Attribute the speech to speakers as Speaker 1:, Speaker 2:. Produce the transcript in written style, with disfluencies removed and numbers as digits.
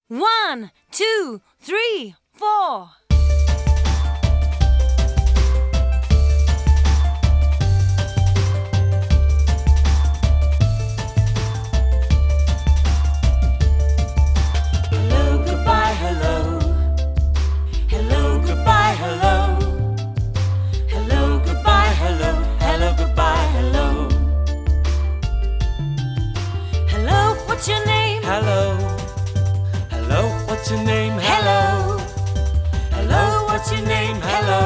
Speaker 1: 1, 2, 3, 4.
Speaker 2: Hello, goodbye, hello. Hello, goodbye, hello. Hello, goodbye, hello. Hello, goodbye, hello.
Speaker 1: Hello, what's your name?
Speaker 2: Hello. Hello, what's your name?
Speaker 1: Hello.
Speaker 2: Hello, what's your name? Hello.